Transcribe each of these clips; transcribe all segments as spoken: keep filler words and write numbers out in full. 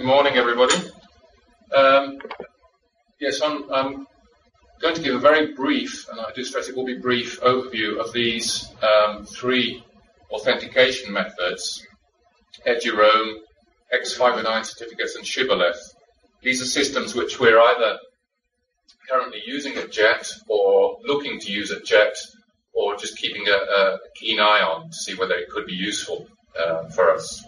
morning, everybody. Um, yes, I'm, I'm going to give a very brief, and I do stress it will be brief, overview of these um, three authentication methods: Eduroam, X five oh nine certificates, and Shibboleth. These are systems which we're either currently using at Jet, or looking to use at Jet, or just keeping a, a keen eye on to see whether it could be useful uh, for us.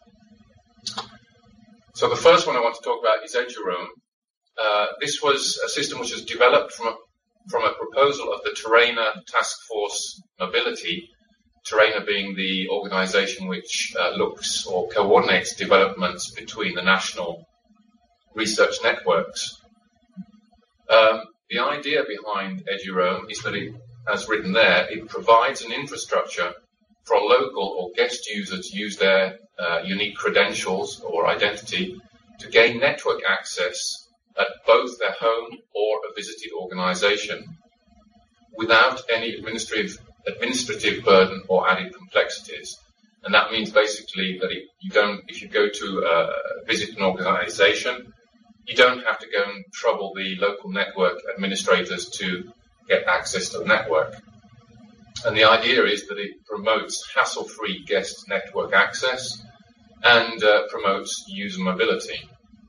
So the first one I want to talk about is Eduroam. Uh, this was a system which was developed from a, from a proposal of the Terrainer Task Force Mobility, Terrainer being the organization which uh, looks or coordinates developments between the national research networks. Um, the idea behind Eduroam is that it, as written there, it provides an infrastructure for a local or guest user to use their uh, unique credentials or identity to gain network access at both their home or a visited organization without any administrative administrative burden or added complexities. And that means basically that it, you don't, if you go to uh, visit an organization, you don't have to go and trouble the local network administrators to get access to the network. And the idea is that it promotes hassle-free guest network access and uh, promotes user mobility.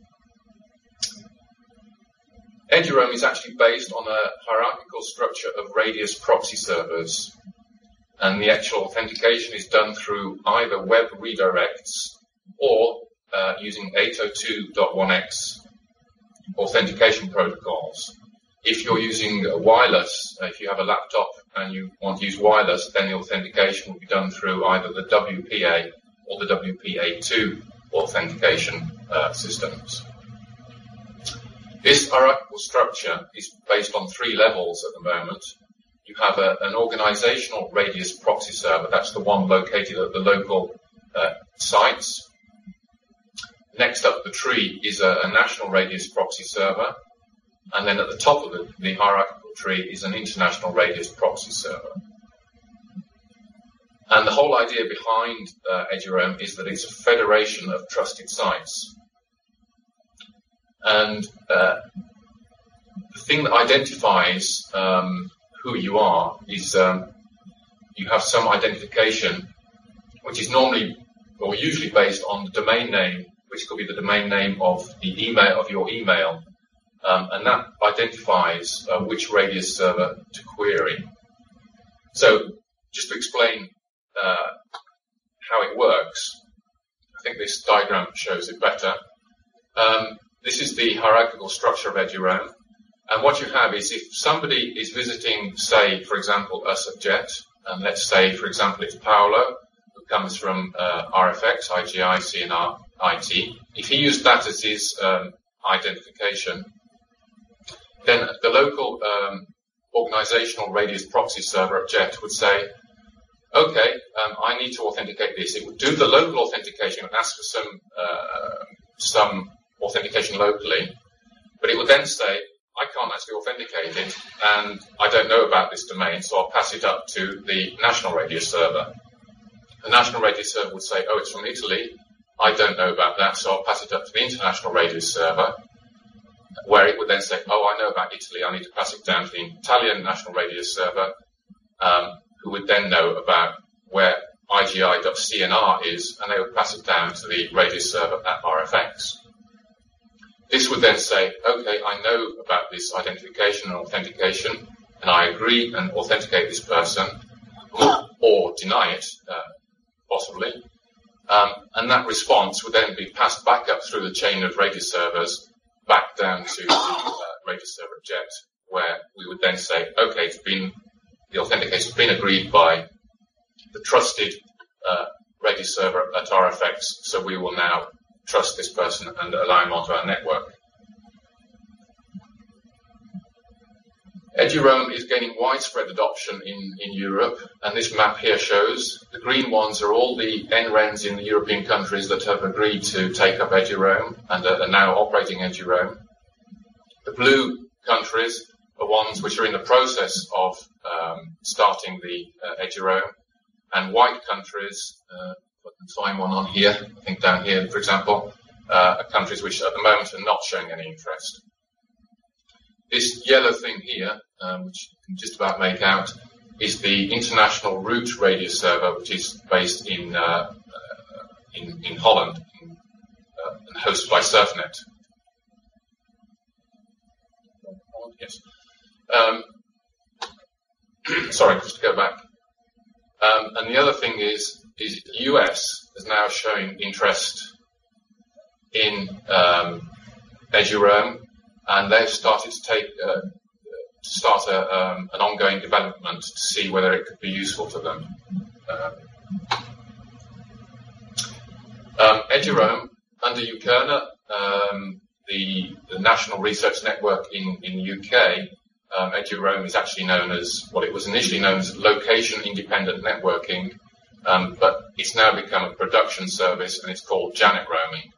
Eduroam is actually based on a hierarchical structure of Radius proxy servers, and the actual authentication is done through either web redirects or uh, using eight oh two dot one x authentication protocols. If you're using wireless, if you have a laptop and you want to use wireless, then the authentication will be done through either the W P A or the W P A two authentication uh, systems. This hierarchical structure is based on three levels at the moment. You have a, an organizational Radius proxy server, that's the one located at the local uh, sites. Next up the tree is a, a national Radius proxy server. And then at the top of the, the hierarchical tree is an international Radius proxy server. And the whole idea behind uh, Eduroam is that it's a federation of trusted sites. And uh, the thing that identifies um, who you are is um, you have some identification which is normally or usually based on the domain name, which could be the domain name of the email of your email. Um, and that identifies uh, which Radius server to query. So, just to explain uh, how it works, I think this diagram shows it better. Um, this is the hierarchical structure of Eduroam. And what you have is if somebody is visiting, say, for example, us at Jet, and let's say, for example, it's Paolo, who comes from uh, R F X, I G I, C N R, I T. If he used that as his um, identification, then the local um, organizational Radius proxy server at Jet would say, okay, um, I need to authenticate this. It would do the local authentication and ask for some, uh, some authentication locally, but it would then say, I can't actually authenticate it, and I don't know about this domain, so I'll pass it up to the national Radius server. The national Radius server would say, oh, it's from Italy. I don't know about that, so I'll pass it up to the international Radius server, where it would then say, oh, I know about Italy, I need to pass it down to the Italian National Radius server, um, who would then know about where I G I dot C N R is, and they would pass it down to the Radius server at R F X. This would then say, okay, I know about this identification and authentication, and I agree and authenticate this person, or, or deny it, uh, possibly. Um, and that response would then be passed back up through the chain of Radius servers back down to the uh, Radius server at Jet, where we would then say, okay, it's been, the authentication has been agreed by the trusted uh, Radius server at R F X, so we will now trust this person and allow him onto our network. Eduroam is gaining widespread adoption in, in Europe, and this map here shows the green ones are all the N R E Ns in the European countries that have agreed to take up Eduroam and are now operating Eduroam. The blue countries are ones which are in the process of um, starting the uh, Eduroam, and white countries, uh, I can find one on here, I think down here, for example, uh, are countries which at the moment are not showing any interest. This yellow thing here, um, which you can just about make out, is the International Root Radio Server, which is based in uh, uh, in, in Holland in, uh, and hosted by SurfNet. Yes. Um, sorry, just to go back. Um, and the other thing is, is the U S is now showing interest in um, Eduroam, and they've started to take uh, to start a, um, an ongoing development to see whether it could be useful to them. Uh, um, Eduroam under U K E R N A, um, the, the National Research Network in, in the U K, um, Eduroam is actually known as, well, it was initially known as Location Independent Networking, um, but it's now become a production service and it's called Janet Roaming.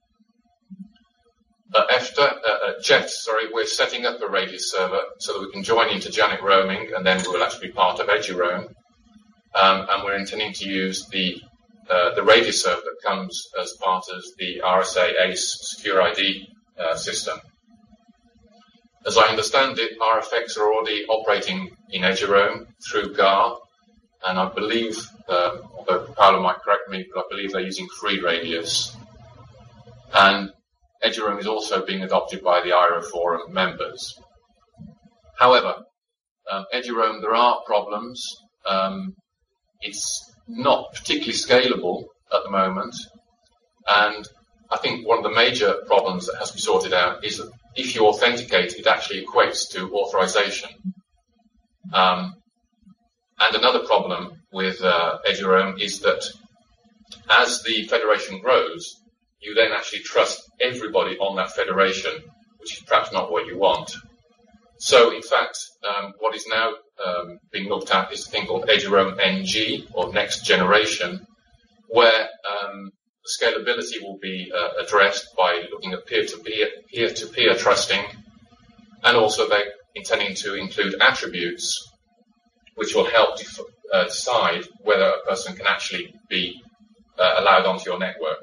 Uh, after, uh, uh, Jet, sorry, we're setting up a radius server so that we can join into Janet Roaming, and then we'll actually be part of Eduroam. Um, and we're intending to use the uh, the radius server that comes as part of the R S A ACE Secure I D uh, system. As I understand it, R F X are already operating in Eduroam through G A R, and I believe, uh, although Paolo might correct me, but I believe they're using free radius. And Eduroam is also being adopted by the I R O Forum members. However, um, Eduroam, there are problems. Um, it's not particularly scalable at the moment. And I think one of the major problems that has to be sorted out is that if you authenticate, it actually equates to authorization. Um, and another problem with uh, Eduroam is that as the federation grows, you then actually trust everybody on that federation, which is perhaps not what you want. So, in fact, um, what is now um, being looked at is a thing called Eduroam N G, or Next Generation, where um, the scalability will be uh, addressed by looking at peer-to-peer, peer-to-peer trusting, and also they're intending to include attributes which will help def- uh, decide whether a person can actually be uh, allowed onto your network,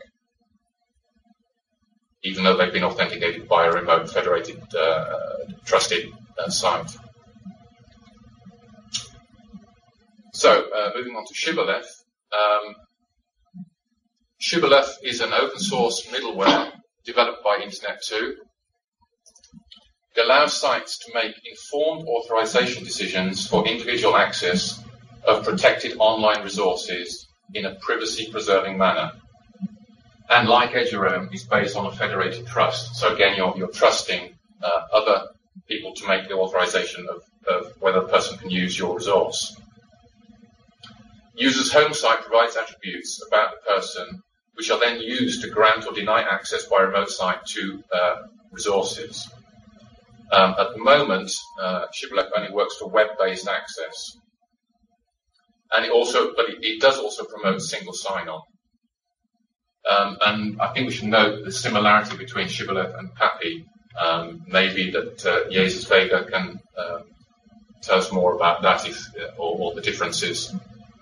even though they've been authenticated by a remote federated uh, trusted uh, site. So, uh, moving on to Shibboleth. Um, Shibboleth is an open source middleware developed by Internet two. It allows sites to make informed authorization decisions for individual access of protected online resources in a privacy-preserving manner. And like Eduroam, it's based on a federated trust. So again, you're, you're trusting uh, other people to make the authorization of, of whether a person can use your resource. User's home site provides attributes about the person, which are then used to grant or deny access by a remote site to uh, resources. Um, at the moment, uh, Shibboleth only works for web-based access, and it also, but it, it does also promote single sign-on. Um, and I think we should note the similarity between Shibboleth and Pappy. Um, maybe that uh, Jesus Vega can uh, tell us more about that, if, or, or the differences.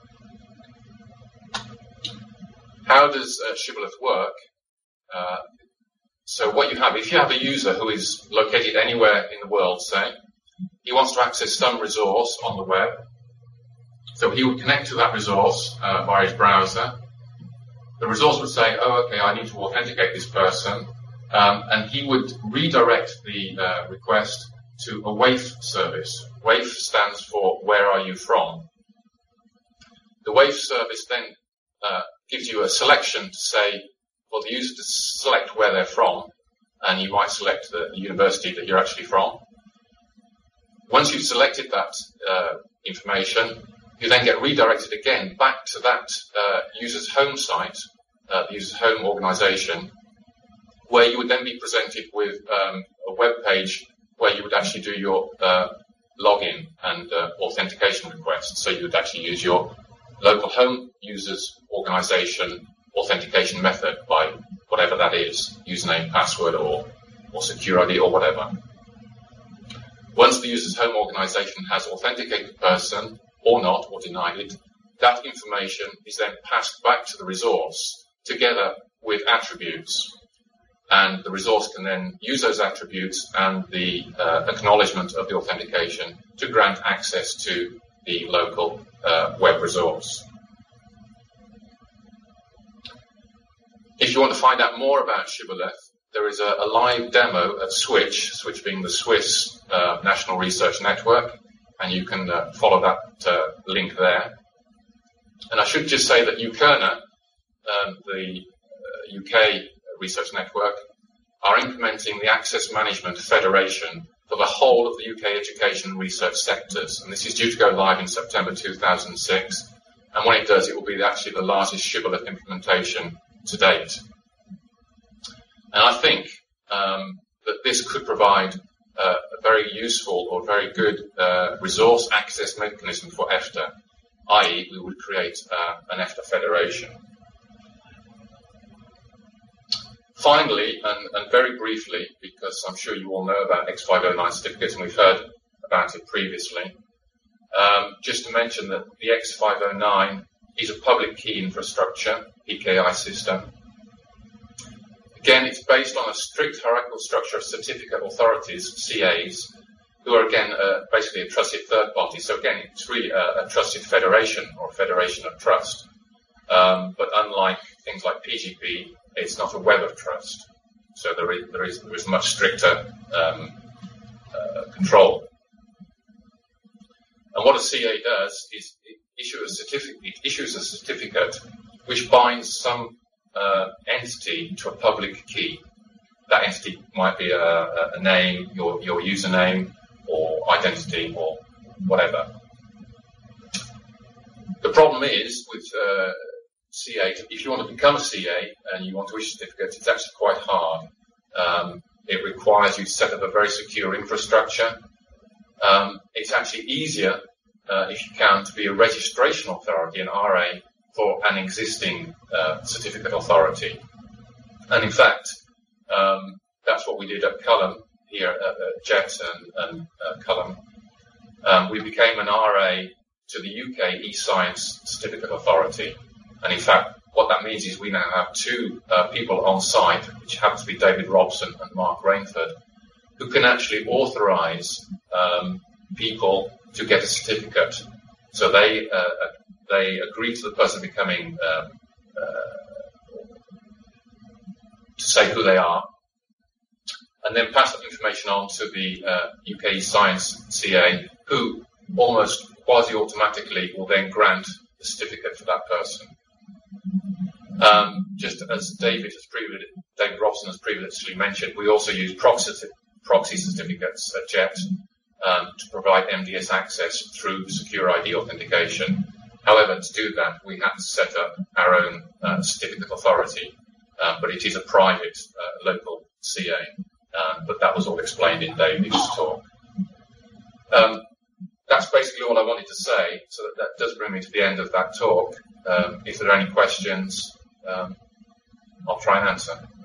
How does uh, Shibboleth work? Uh, so what you have, if you have a user who is located anywhere in the world, say, he wants to access some resource on the web, so he would connect to that resource uh, via his browser. The resource would say, oh, okay, I need to authenticate this person, um, and he would redirect the uh, request to a W A F service. W A F stands for Where Are You From? The W A F service then uh, gives you a selection to say, for the user to select where they're from, and you might select the, the university that you're actually from. Once you've selected that uh, information, you then get redirected again back to that uh, user's home site, uh, the user's home organization, where you would then be presented with um, a web page where you would actually do your uh, login and uh, authentication requests. So you would actually use your local home user's organization authentication method by whatever that is, username, password, or, or secure I D, or whatever. Once the user's home organization has authenticated the person, or not, or denied it, that information is then passed back to the resource together with attributes. and the resource can then use those attributes and the uh, acknowledgement of the authentication to grant access to the local uh, web resource. If you want to find out more about Shibboleth, there is a, a live demo at Switch, Switch being the Swiss uh, National Research Network, and you can uh, follow that uh, link there. And I should just say that UKERNA, um, the uh, U K Research Network, are implementing the Access Management Federation for the whole of the U K education and research sectors. And this is due to go live in September two thousand six. And when it does, it will be actually the largest Shibboleth implementation to date. And I think um, that this could provide uh, a very useful or very good uh, resource access mechanism for EFTA, that is we would create uh, an EFTA federation. Finally, and, and very briefly, because I'm sure you all know about X five oh nine certificates and we've heard about it previously, um, just to mention that the X five oh nine is a public key infrastructure, P K I system. Again, it's based on a strict hierarchical structure of certificate authorities, C As, who are again uh, basically a trusted third party. So again, it's really a, a trusted federation or a federation of trust. Um, but unlike things like P G P, it's not a web of trust. So there is, there is, there is much stricter um, uh, control. And what a C A does is it issues a certificate, it issues a certificate which binds some uh, entity to a public key. That entity might be a, a name, your, your username, or identity, or whatever. The problem is with uh, C A, if you want to become a C A and you want to issue certificates, it's actually quite hard. Um, it requires you to set up a very secure infrastructure. Um, it's actually easier, uh, if you can, to be a registration authority, an R A, for an existing uh, certificate authority. And in fact, um, that's what we did at Culham, here at, at Jet and, and uh, Culham. Um, we became an R A to the U K eScience Certificate Authority. And in fact, what that means is we now have two uh, people on site, which happen to be David Robson and Mark Rainford, who can actually authorize um, people to get a certificate. So they uh, they agree to the person becoming um, uh, to say who they are, and then pass that information on to the uh, U K Science C A, who almost quasi-automatically will then grant the certificate for that person. Um, just as David has previously, David Robson has previously mentioned, we also use proxy, proxy certificates at Jet um, to provide M D S access through secure I D authentication. However, to do that, we had to set up our own uh, certificate authority, uh, but it is a private uh, local C A. Um, but that was all explained in David's talk. Um, that's basically all I wanted to say, so that, that does bring me to the end of that talk. Um, if there are any questions, um, I'll try and answer.